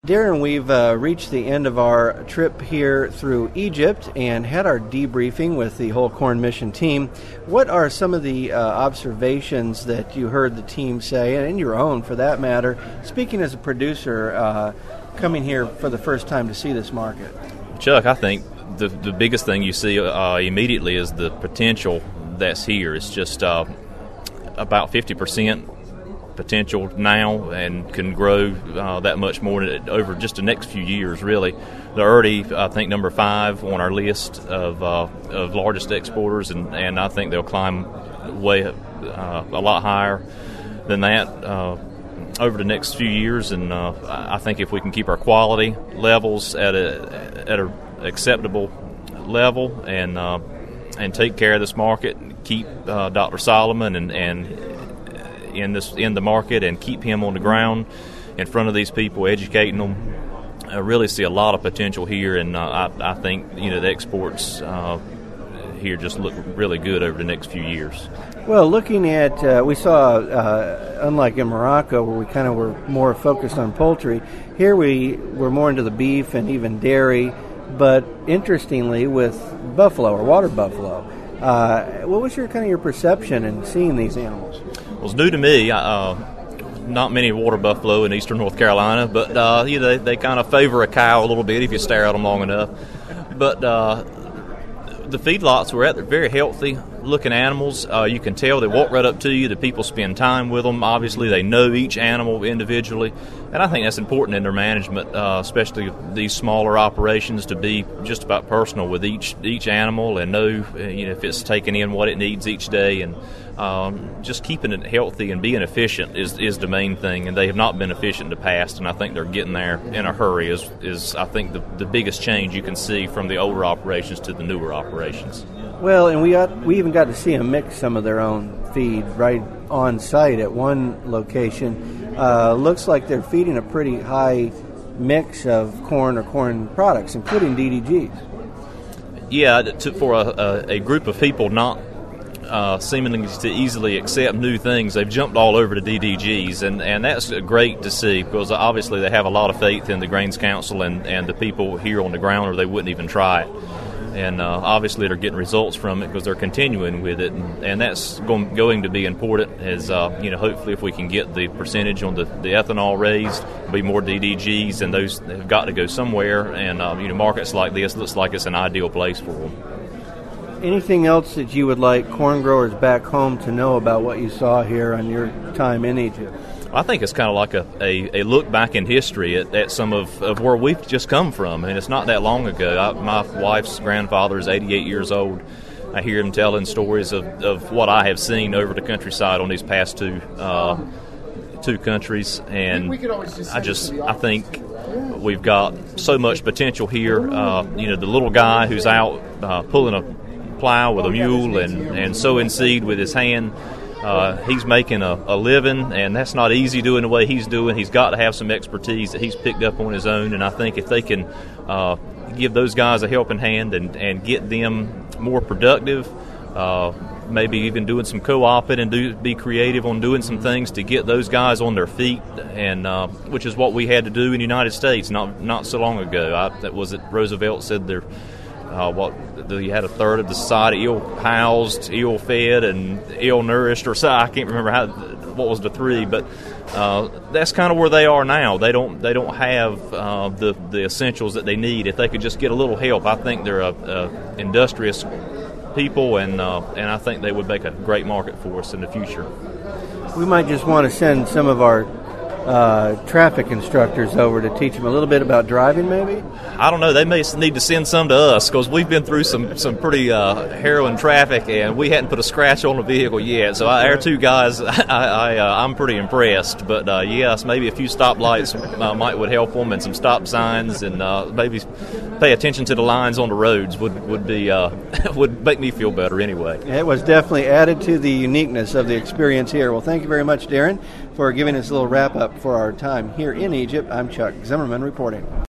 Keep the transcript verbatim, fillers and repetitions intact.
Darren, we've uh, reached the end of our trip here through Egypt and had our debriefing with the whole Corn Mission team. What are some of the uh, observations that you heard the team say, and your own for that matter, speaking as a producer uh, coming here for the first time to see this market? Chuck, I think the the biggest thing you see uh, immediately is the potential that's here. It's just uh, about fifty percent potential now and can grow uh, that much more over just the next few years, really. They're already, I think, number five on our list of uh, of largest exporters, and, and I think they'll climb way uh, a lot higher than that uh, over the next few years. And uh, I think if we can keep our quality levels at a at a acceptable level and uh, and take care of this market, keep uh, Doctor Solomon and and in this in the market and keep him on the ground in front of these people, educating them. I really see a lot of potential here, and uh, I, I think you know the exports uh, here just look really good over the next few years. Well, looking at, uh, we saw, uh, unlike in Morocco where we kind of were more focused on poultry, here we were more into the beef and even dairy, but interestingly with buffalo or water buffalo. Uh, what was your kind of your perception in seeing these animals? Well, it's new to me. Uh, not many water buffalo in eastern North Carolina, but uh, you know they, they kind of favor a cow a little bit if you stare at them long enough. But uh, the feedlots we're at, they're very healthy looking animals. Uh, you can tell they walk right up to you. The people spend time with them. Obviously, they know each animal individually, and I think that's important in their management, uh, especially these smaller operations, to be just about personal with each each animal and know you know if it's taking in what it needs each day, and um, just keeping it healthy and being efficient is is the main thing. And they have not been efficient in the past, and I think they're getting there in a hurry. Is is I think the the biggest change you can see from the older operations to the newer operations. Well, and we got, we even got to see them mix some of their own feed right on site at one location. Uh, looks like they're feeding a pretty high mix of corn or corn products, including D D Gs. Yeah, to, for a, a, a group of people not uh, seemingly to easily accept new things, they've jumped all over to D D Gs, and, and that's great to see because obviously they have a lot of faith in the Grains Council and, and the people here on the ground, or they wouldn't even try it. And uh, obviously they're getting results from it because they're continuing with it, and, and that's going, going to be important. As uh, you know, hopefully if we can get the percentage on the, the ethanol raised, there'll be more D D Gs, and those have got to go somewhere. And uh, you know, markets like this looks like it's an ideal place for them. Anything else that you would like corn growers back home to know about what you saw here on your time in Egypt? I think it's kind of like a, a, a look back in history at, at some of, of where we've just come from. I mean, it's not that long ago. I, my wife's grandfather is eighty-eight years old. I hear him telling stories of, of what I have seen over the countryside on these past two uh, two countries, and we, we just I just I think we've got so much potential here. Uh, you know, the little guy who's out uh, pulling a plow with a mule and, and sowing seed with his hand. Uh, he's making a, a living, and that's not easy doing the way he's doing. He's got to have some expertise that he's picked up on his own, and I think if they can uh, give those guys a helping hand and, and get them more productive, uh, maybe even doing some co-oping and do, be creative on doing some things to get those guys on their feet, and uh, which is what we had to do in the United States not not so long ago. I, that was it. Roosevelt said there. Uh, what you had a third of the society ill-housed, ill-fed, and ill-nourished, or so I can't remember how what was the three, but uh, that's kind of where they are now. They don't they don't have uh, the the essentials that they need. If they could just get a little help, I think they're a, a industrious people, and uh, and I think they would make a great market for us in the future. We might just want to send some of our Uh, traffic instructors over to teach them a little bit about driving, maybe? I don't know. They may need to send some to us because we've been through some, some pretty uh, harrowing traffic, and we hadn't put a scratch on the vehicle yet. So I, our two guys, I, I, uh, I'm pretty impressed. But, uh, yes, maybe a few stoplights uh, might would help them, and some stop signs, and uh, maybe pay attention to the lines on the roads would, would, be, uh, would make me feel better anyway. It was definitely added to the uniqueness of the experience here. Well, thank you very much, Darren, for giving us a little wrap-up for our time here in Egypt. I'm Chuck Zimmerman reporting.